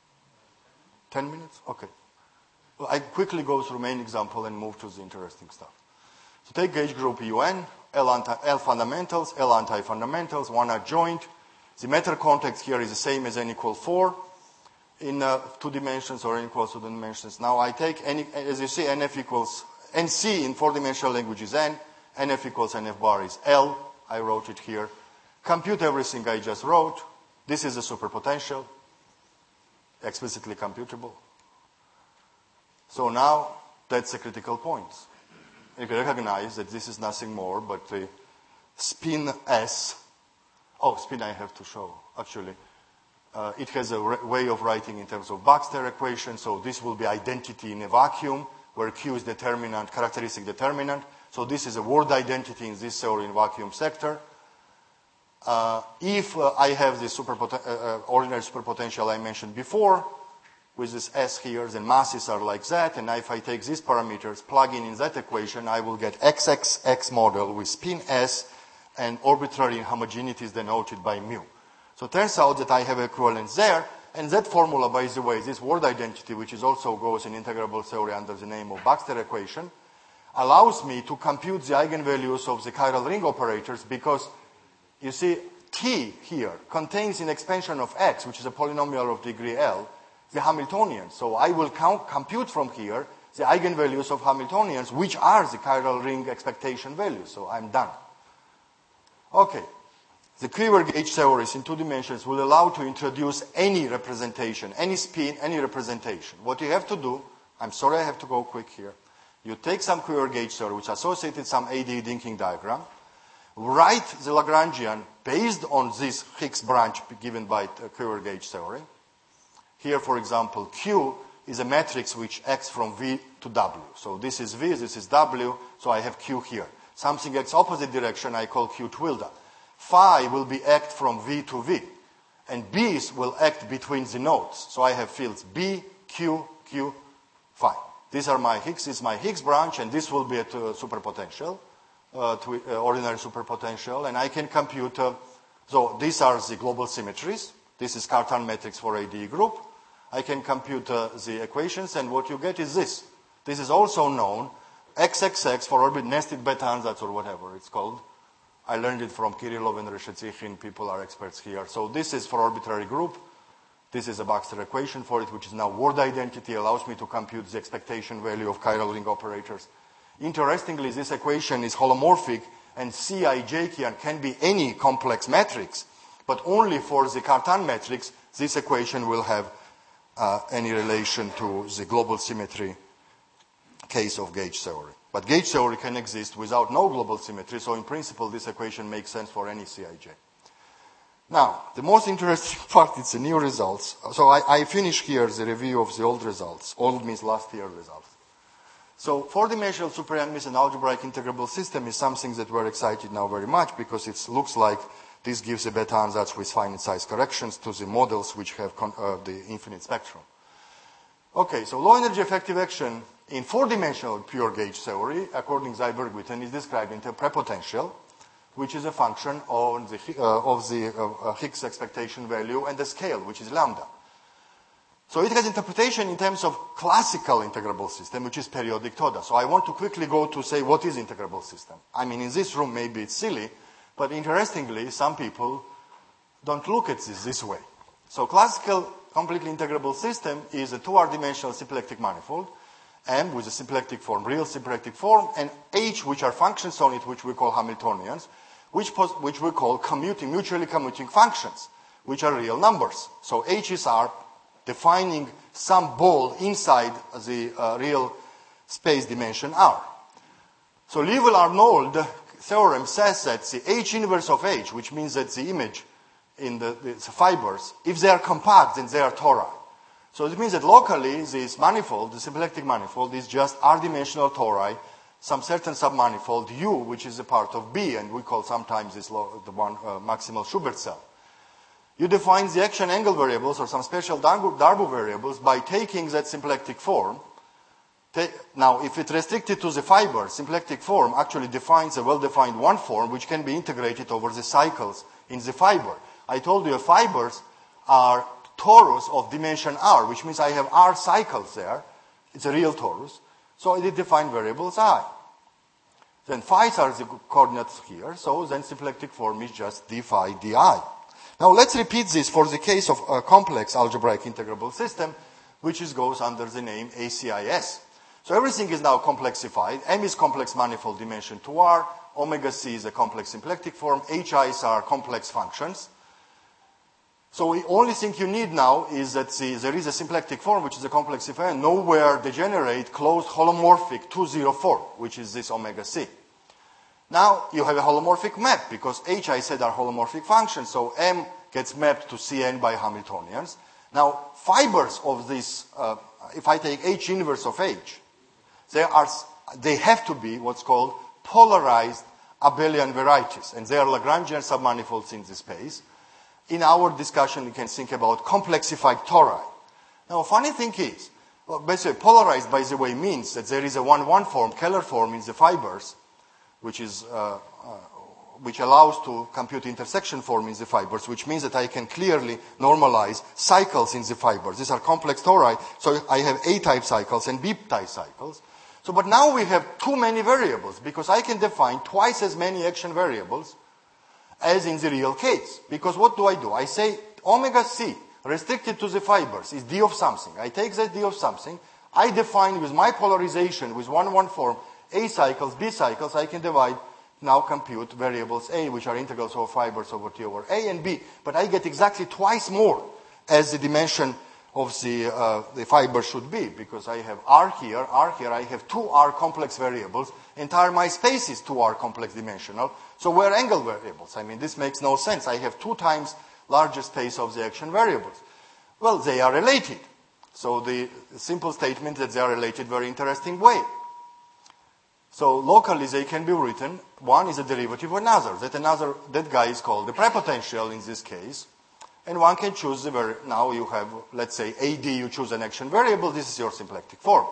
Ten minutes? Okay. Well, I quickly go through main example and move to the interesting stuff. So take gauge group U N, L, anti, L fundamentals, L anti-fundamentals, one adjoint. The matter context here is the same as n equal four in uh, two dimensions or n equals two dimensions. Now I take, n, as you see, nf equals, nc in four-dimensional language is n, nf equals nf bar is L. I wrote it here. Compute everything I just wrote. This is a superpotential, explicitly computable. So now that's the critical points. You can recognize that this is nothing more but the spin S Oh, spin I have to show, actually. Uh, it has a way of writing in terms of Baxter equation, so this will be identity in a vacuum, where Q is determinant, characteristic determinant. So this is a word identity in this theory in vacuum sector. Uh, if uh, I have this superpoten uh, uh, ordinary superpotential I mentioned before, with this S here, then masses are like that, and if I take these parameters, plug in in that equation, I will get X X X model with spin S and arbitrary homogeneities denoted by mu. So it turns out that I have equivalence there, and that formula, by the way, this word identity, which is also goes in integrable theory under the name of Baxter equation, allows me to compute the eigenvalues of the chiral ring operators, because you see T here contains an expansion of X, which is a polynomial of degree L, the Hamiltonian. So I will count, compute from here the eigenvalues of Hamiltonians, which are the chiral ring expectation values. So I'm done. Okay. The Quiver gauge theories in two dimensions will allow to introduce any representation, any spin, any representation. What you have to do, I'm sorry I have to go quick here. You take some Quiver gauge theory, which associated some A D Dinking diagram, write the Lagrangian based on this Higgs branch given by Quiver gauge theory. Here, for example, Q is a matrix which acts from V to W. So this is V, this is W, so I have Q here. Something acts opposite direction, I call Q tilde. Phi will be act from V to V, and B's will act between the nodes. So I have fields B, Q, Q, phi. These are my Higgs, this is my Higgs branch, and this will be a superpotential, uh, to, uh, ordinary superpotential, and I can compute, uh, so these are the global symmetries. This is Cartan matrix for A D group. I can compute uh, the equations, and what you get is this. This is also known, X X X for orbit nested beta ansatz, or whatever it's called. I learned it from Kirillov and Reshetsikhin. People are experts here. So this is for arbitrary group. This is a Baxter equation for it, which is now word identity, allows me to compute the expectation value of chiral ring operators. Interestingly, this equation is holomorphic, and C I J can be any complex matrix, but only for the Cartan matrix, this equation will have uh, any relation to the global symmetry case of gauge theory. But gauge theory can exist without no global symmetry, so in principle this equation makes sense for any C I J. Now, the most interesting part is the new results. So I, I finish here the review of the old results. Old means last year results. So four-dimensional super-Young-Mills and algebraic integrable system is something that we're excited now very much, because it looks like this gives a beta ansatz with finite size corrections to the models which have con uh, the infinite spectrum. Okay, so low energy effective action in four-dimensional pure gauge theory, according to Zyberg-Witten, is described into a prepotential, which is a function of the, uh, of the uh, Higgs expectation value and the scale, which is lambda. So it has interpretation in terms of classical integrable system, which is periodic Toda. So I want to quickly go to say what is integrable system. I mean, in this room, maybe it's silly, but interestingly, some people don't look at this this way. So classical completely integrable system is a two-R-dimensional symplectic manifold, M with a symplectic form, real symplectic form, and H, which are functions on it, which we call Hamiltonians, which, which we call commuting, mutually commuting functions, which are real numbers. So H's are defining some ball inside the uh, real space dimension R. So Liouville-Arnold theorem says that the H inverse of H, which means that the image in the, the fibers, if they are compact, then they are tori. So it means that locally, this manifold, the symplectic manifold, is just R-dimensional tori, some certain submanifold U, which is a part of B, and we call sometimes this lo the one uh, maximal Schubert cell. You define the action angle variables or some special Darboux variables by taking that symplectic form. Ta now, if it's restricted to the fiber, symplectic form actually defines a well-defined one form which can be integrated over the cycles in the fiber. I told you fibers are torus of dimension R, which means I have R cycles there. It's a real torus. So it defines variables I. Then phi's are the coordinates here, so then symplectic form is just d phi di. Now let's repeat this for the case of a complex algebraic integrable system, which is, goes under the name A C I S. So everything is now complexified. M is complex manifold dimension two R, omega C is a complex symplectic form, H I's are complex functions. So the only thing you need now is that the, there is a symplectic form, which is a complexifier, and nowhere degenerate closed holomorphic two zero four, which is this omega C. Now you have a holomorphic map, because H, I said, are holomorphic functions, so M gets mapped to Cn by Hamiltonians. Now, fibers of this, uh, if I take H inverse of H, they, are, they have to be what's called polarized abelian varieties, and they are Lagrangian submanifolds in this space. In our discussion, we can think about complexified tori. Now, funny thing is, well, basically, polarized, by the way, means that there is a one one form, Keller form in the fibers, which is uh, uh, which allows to compute intersection form in the fibers, which means that I can clearly normalize cycles in the fibers. These are complex tori, so I have A-type cycles and B-type cycles. So, but now we have too many variables, because I can define twice as many action variables as in the real case. Because what do I do? I say omega C restricted to the fibers is D of something. I take that D of something, I define with my polarization with one one form A cycles, B cycles, I can divide, now compute variables A, which are integrals of fibers over T over A and B. But I get exactly twice more as the dimension of the, uh, the fiber should be, because I have R here, R here, I have two R complex variables. Entire my space is two R complex dimensional. So where angle variables? I mean, this makes no sense. I have two times larger space of the action variables. Well, they are related. So the simple statement that they are related, very interesting way. So locally they can be written, one is a derivative of another. That another, that guy is called the prepotential in this case. And one can choose the very, now you have, let's say, A D, you choose an action variable, this is your symplectic form.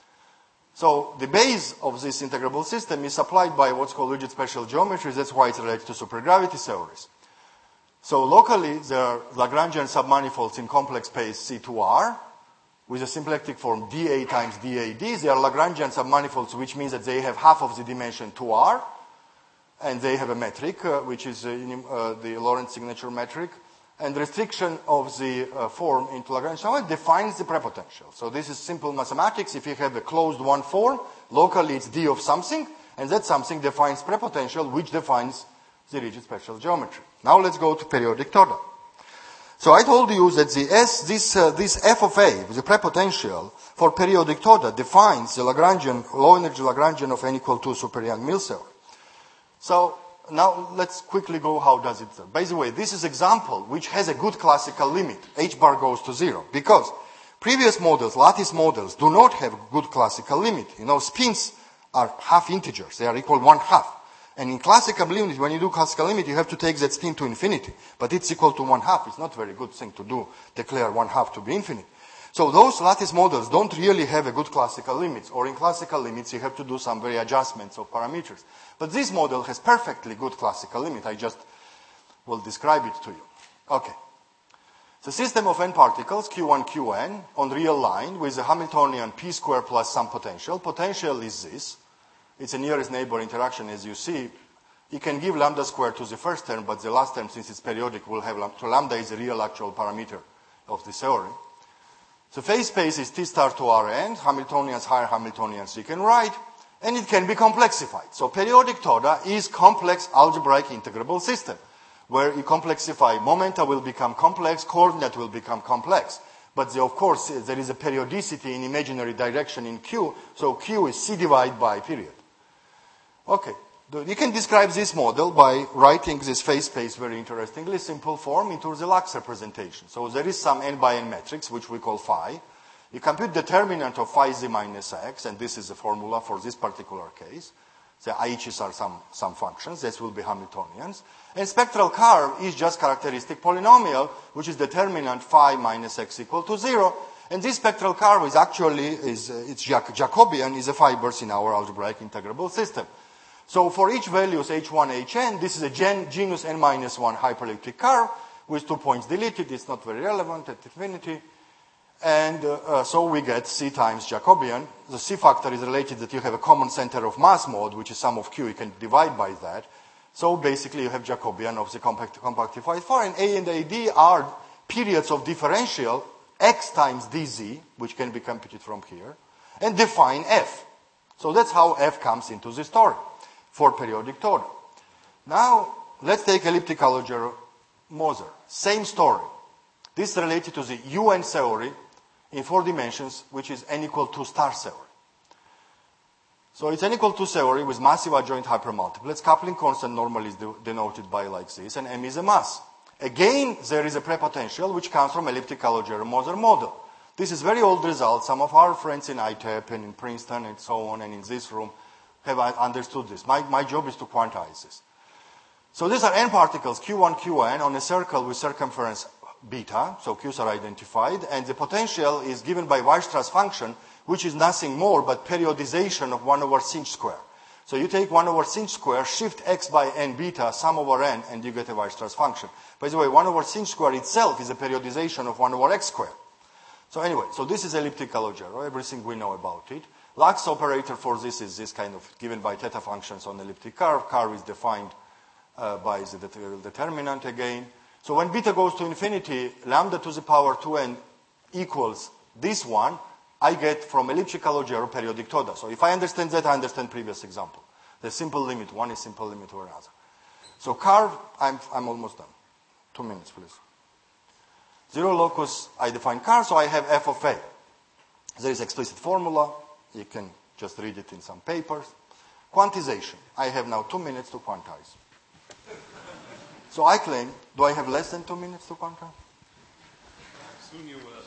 So the base of this integrable system is supplied by what's called rigid special geometries, that's why it's related to supergravity theories. So locally, there are Lagrangian submanifolds in complex space C two R, with a symplectic form dA times dAd. They are Lagrangian submanifolds, which means that they have half of the dimension two R, and they have a metric, uh, which is uh, uh, the Lorentz signature metric, and restriction of the uh, form into Lagrangian submanifold defines the prepotential. So this is simple mathematics. If you have a closed one form, locally it's D of something, and that something defines prepotential, which defines the rigid special geometry. Now let's go to periodic Toda. So I told you that the S, this, uh, this f of A, the prepotential, for periodic Toda defines the Lagrangian, low energy Lagrangian of n equal to super Young-Mills theory. So now let's quickly go how does it. By the way, this is example which has a good classical limit. H bar goes to zero. Because previous models, lattice models, do not have good classical limit. You know, spins are half integers. They are equal one half. And in classical limit, when you do classical limit, you have to take that spin to infinity. But it's equal to one half. It's not a very good thing to do, declare one half to be infinite. So those lattice models don't really have a good classical limits. Or in classical limits, you have to do some very adjustments of parameters. But this model has perfectly good classical limit. I just will describe it to you. Okay. The system of n particles, Q one, Q n, on real line with a Hamiltonian p square plus some potential. Potential is this. It's a nearest neighbor interaction, as you see. You can give lambda squared to the first term, but the last term, since it's periodic, will have lambda. So lambda is the real actual parameter of the theory. So phase space is T star to Rn, Hamiltonians, higher Hamiltonians you can write, and it can be complexified. So periodic Toda is complex algebraic integrable system, where you complexify, momenta will become complex, coordinate will become complex. But the, of course, there is a periodicity in imaginary direction in Q, so Q is C divided by period. Okay, you can describe this model by writing this phase space very interestingly, simple form into the Lax representation. So there is some n by n matrix, which we call phi. You compute determinant of phi z minus x, and this is the formula for this particular case. The H's are some, some functions, this will be Hamiltonians. And spectral curve is just characteristic polynomial, which is determinant phi minus x equal to zero. And this spectral curve is actually, is, uh, it's Jacobian, is a fibers in our algebraic integrable system. So for each values h one, hn, this is a gen, genus n minus one hyperelliptic curve with two points deleted. It's not very relevant at infinity. And uh, uh, so we get C times Jacobian. The C factor is related that you have a common center of mass mode, which is sum of Q. You can divide by that. So basically you have Jacobian of the compact, compactified form. And A and A D are periods of differential x times dz, which can be computed from here, and define F. So that's how F comes into the story for periodic Toda. Now, let's take elliptic algebra Moser. Same story. This is related to the U N theory in four dimensions, which is n equal to star theory. So it's n equal to theory with massive adjoint hypermultiplets. Coupling constant normally is de denoted by like this, and m is a mass. Again, there is a prepotential which comes from elliptical Algebra-Moser model. This is very old result. Some of our friends in I T E P and in Princeton and so on and in this room have understood this. My, my job is to quantize this. So these are n particles, q one, qn, on a circle with circumference beta, so q's are identified, and the potential is given by Weierstrass function, which is nothing more but periodization of one over sinh square. So you take one over sinh square, shift x by n beta, sum over n, and you get a Weierstrass function. By the way, one over sinh square itself is a periodization of one over x square. So anyway, so this is elliptical algebra, everything we know about it. Lax operator for this is this kind of given by theta functions on elliptic curve. Curve is defined uh, by the det determinant again. So when beta goes to infinity, lambda to the power two n equals this one, I get from elliptical algebra periodic Toda. So if I understand that, I understand previous example. The simple limit, one is simple limit or another. So curve, I'm, I'm almost done. Two minutes, please. Zero locus, I define curve, so I have f of a. There is explicit formula. You can just read it in some papers. Quantization. I have now two minutes to quantize. So I claim, do I have less than two minutes to quantize? Soon you will.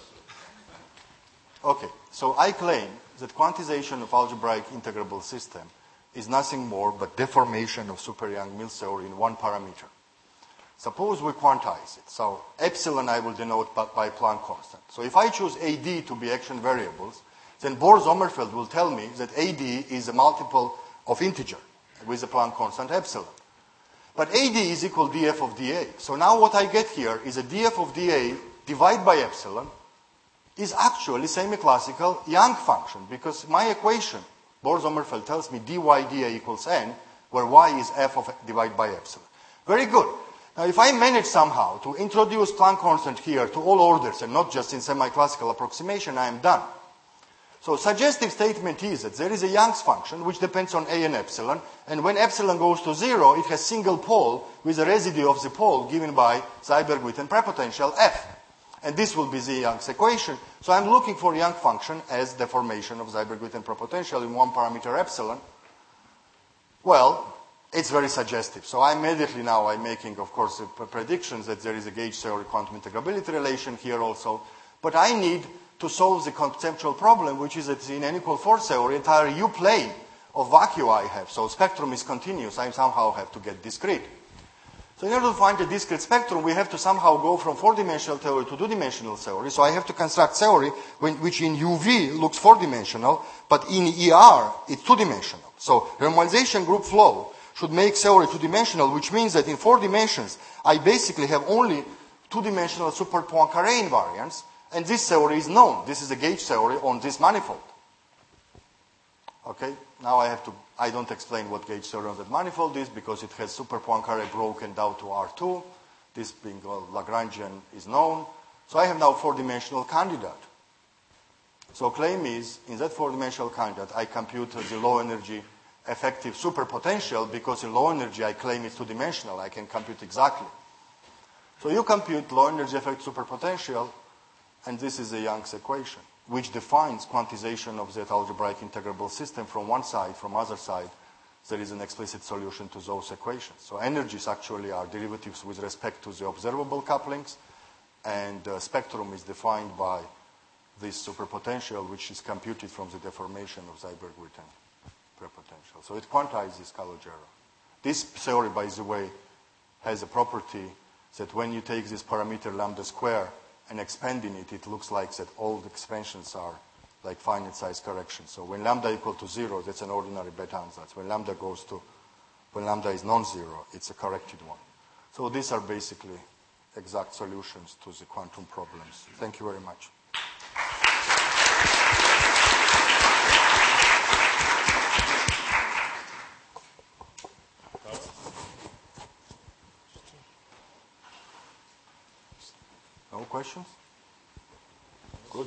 Okay, so I claim that quantization of algebraic integrable system is nothing more but deformation of super-Yang-Mills theory in one parameter. Suppose we quantize it. So epsilon I will denote by, by Planck constant. So if I choose A D to be action variables, then Bohr-Sommerfeld will tell me that A D is a multiple of integer with the Planck constant epsilon. But A D is equal df of dA. So now what I get here is a df of dA divided by epsilon is actually semi-classical Young function, because my equation, Bohr-Sommerfeld tells me dy dA equals n, where y is f of divided by epsilon. Very good. Now if I manage somehow to introduce Planck constant here to all orders and not just in semi-classical approximation, I am done. So suggestive statement is that there is a Young's function which depends on a and epsilon, and when epsilon goes to zero, it has single pole with a residue of the pole given by Seiberg-Witten prepotential f. And this will be the Young's equation. So I'm looking for Young function as deformation of Seiberg-Witten prepotential in one parameter epsilon. Well, it's very suggestive. So I immediately now I'm making, of course, predictions that there is a gauge theory quantum integrability relation here also. But I need to solve the conceptual problem, which is that in n equal four theory, entire U plane of vacuum I have. So spectrum is continuous. I somehow have to get discrete. So in order to find a discrete spectrum, we have to somehow go from four-dimensional theory to two-dimensional theory. So I have to construct theory when, which in U V looks four-dimensional, but in E R it's two-dimensional. So renormalization group flow should make theory two-dimensional, which means that in four dimensions, I basically have only two-dimensional super Poincare invariance, and this theory is known. This is a gauge theory on this manifold. Okay, now I have to, I don't explain what gauge theory on that manifold is because it has super Poincare broken down to R two. This being well, Lagrangian is known. So I have now four-dimensional candidate. So claim is, in that four-dimensional candidate, I compute the low energy effective superpotential because in low energy I claim it's two-dimensional. I can compute exactly. So you compute low energy effective superpotential, and this is the Young's equation, which defines quantization of that algebraic integrable system from one side. From other side, there is an explicit solution to those equations. So energies actually are derivatives with respect to the observable couplings, and uh, spectrum is defined by this superpotential, which is computed from the deformation of Seiberg-Witten prepotential. So it quantizes Calogero. This theory, by the way, has a property that when you take this parameter lambda square and expanding it, it looks like that all the expansions are like finite size corrections. So when lambda equal to zero, that's an ordinary beta ansatz. When lambda goes to, when lambda is non-zero, it's a corrected one. So these are basically exact solutions to the quantum problems. Thank you very much. No questions? Good.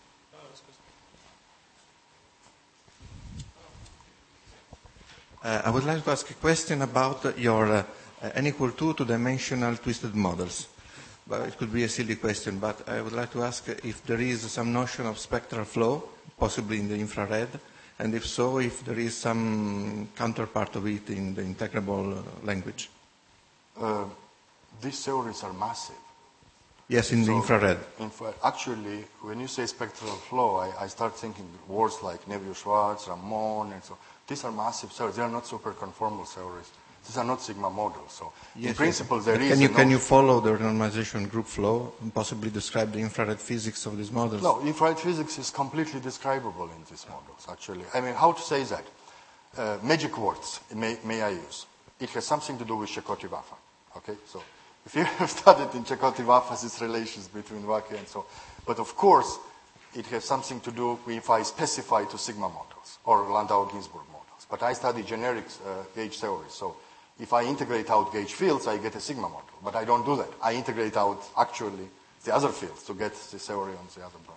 Uh, I would like to ask a question about uh, your uh, n equal to two-dimensional twisted models. But it could be a silly question, but I would like to ask if there is some notion of spectral flow, possibly in the infrared, And if so, if there is some counterpart of it in the integrable uh, language. Uh, these theories are massive. Yes, in So, the infrared. Infra- actually, when you say spectral flow, I, I start thinking words like Neveu-Schwarz, Ramon, and so. These are massive theories. They are not superconformal theories. These are not sigma models. So, Yes, in principle, yes. there But is. Can you, a can you notion- follow the renormalization group flow and possibly describe the infrared physics of these models? No, infrared physics is completely describable in these models, actually. I mean, how to say that? Uh, magic words, may, may I use? It has something to do with Chakotay-Vafa. Okay, so if you have studied in Chakotay-Vafa these relations between Vacuum and so, but of course, it has something to do with if I specify to sigma models or Landau-Ginzburg models. But I study generic uh, gauge theory, so if I integrate out gauge fields, I get a sigma model. But I don't do that. I integrate out actually the other fields to get the theory on the other branch.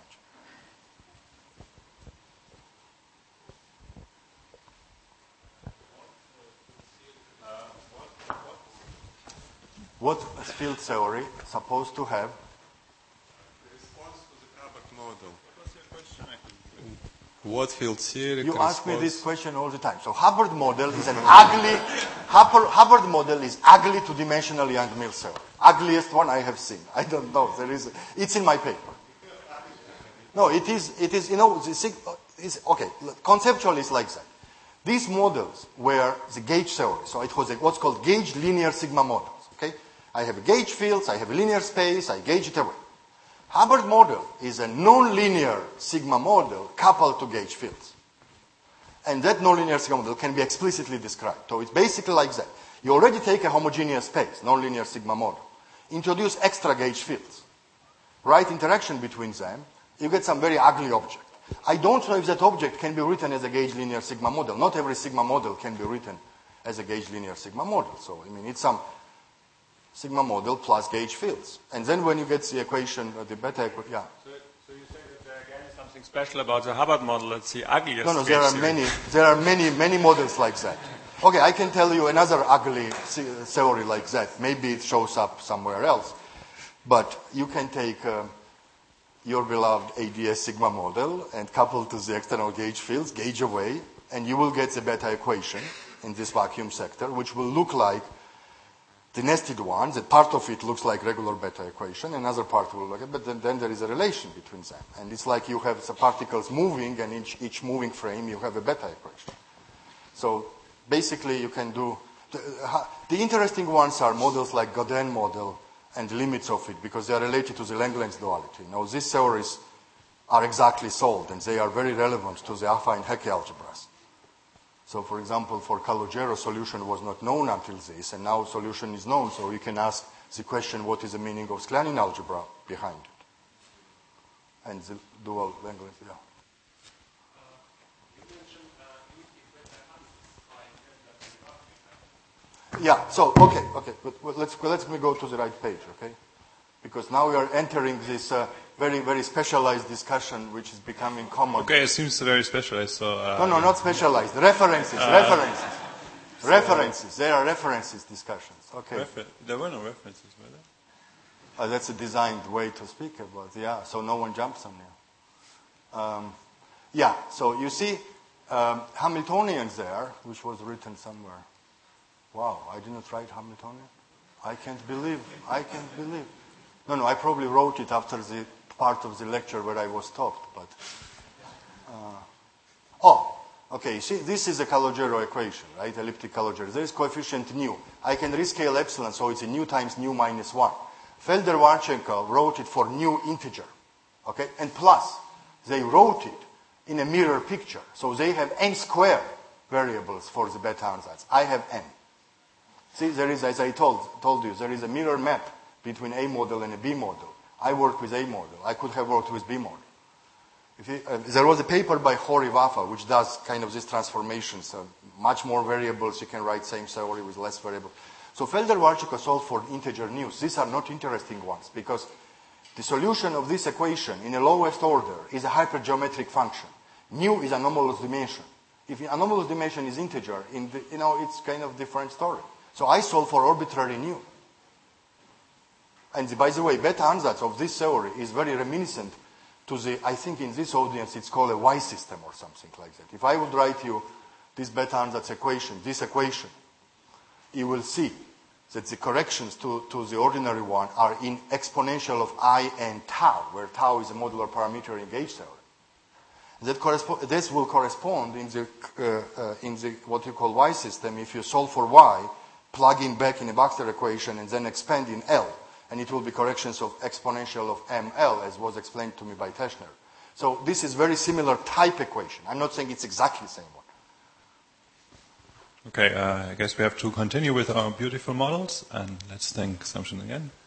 What is field theory supposed to have? The response to the Hubbard model. What was your question? What field theory? You ask me corresponds- this question all the time. So Hubbard model is an ugly, Hubbard, Hubbard model is ugly two-dimensional Young-Mills theory. Ugliest one I have seen. I don't know. There is, it's in my paper. No, it is, it is, you know, the, sig- it's, okay, conceptually it's like that. These models were the gauge theory. So it was a, what's called gauge linear sigma models. Okay? I have gauge fields, I have a linear space, I gauge it away. Hubbard model is a non-linear sigma model coupled to gauge fields. And that non-linear sigma model can be explicitly described. So it's basically like that. You already take a homogeneous space, non-linear sigma model. Introduce extra gauge fields. Write interaction between them, you get some very ugly object. I don't know if that object can be written as a gauge linear sigma model. Not every sigma model can be written as a gauge linear sigma model. So, I mean, it's some sigma model plus gauge fields. And then when you get the equation, uh, the beta equation, yeah. So, so you say that there again is something special about the Hubbard model. That's the ugliest. No, no, there are gauge many, theory. there are many, many models like that. Okay, I can tell you another ugly the- theory like that. Maybe it shows up somewhere else. But you can take uh, your beloved A D S sigma model and couple to the external gauge fields, gauge away, and you will get the beta equation in this vacuum sector, which will look like the nested ones. That part of it looks like regular beta equation, another part will look, but then, then there is a relation between them. And it's like you have the particles moving, and each, each moving frame you have a beta equation. So basically you can do, the, uh, the interesting ones are models like Godin model and the limits of it, because they are related to the Langlands duality. Now these theories are exactly solved, and they are very relevant to the affine Hecke algebras. So for example, for Calogero, solution was not known until this, and now solution is known, so you can ask the question, what is the meaning of Sklenin algebra behind it? And the dual Langlands, yeah. Yeah, so, okay, okay, but but let's, let's me go to the right page, okay? Because now we are entering this uh, very, very specialized discussion which is becoming common. Okay, it seems very specialized. So uh, No, no, not specialized. References, Uh, references. References. There are references discussions. Okay. refer- there were no references, were there? Uh, that's a designed way to speak about it, yeah, so no one jumps on you. Um, yeah, so you see um, Hamiltonians there, which was written somewhere. Wow, I didn't write Hamiltonian? I can't believe, I can't believe. No, no, I probably wrote it after the part of the lecture where I was stopped, but... Uh, oh, okay, you see, this is a Calogero equation, right, elliptic Calogero. There is coefficient nu. I can rescale epsilon, so it's a nu times nu minus one. Felder-Warchenko wrote it for nu integer, okay, and plus, they wrote it in a mirror picture, so they have n squared variables for the beta ansatz. I have n. See, there is, as I told, told you, there is a mirror map between A model and a B model. I work with A model. I could have worked with B model. If you, uh, there was a paper by Hori-Vafa which does kind of these transformations. Uh, much more variables, you can write same theory with less variables. So Felder-Warchenko solved for integer nus. These are not interesting ones because the solution of this equation in a lowest order is a hypergeometric function. Nu is anomalous dimension. If the anomalous dimension is integer, in the, you know, it's kind of different story. So I solve for arbitrary nu. And the, by the way, beta ansatz of this theory is very reminiscent to the, I think in this audience it's called a Y system or something like that. If I would write you this Bethe-Ansatz equation, this equation, you will see that the corrections to, to the ordinary one are in exponential of I and tau, where tau is a modular parameter in gauge theory. That correspo- this will correspond in the, uh, uh, in the what you call Y system if you solve for Y, plug in back in a Baxter equation, and then expand in L. And it will be corrections of exponential of M L, as was explained to me by Teschner. So this is very similar type equation. I'm not saying it's exactly the same one. Okay, uh, I guess we have to continue with our beautiful models, and let's thank Samson again.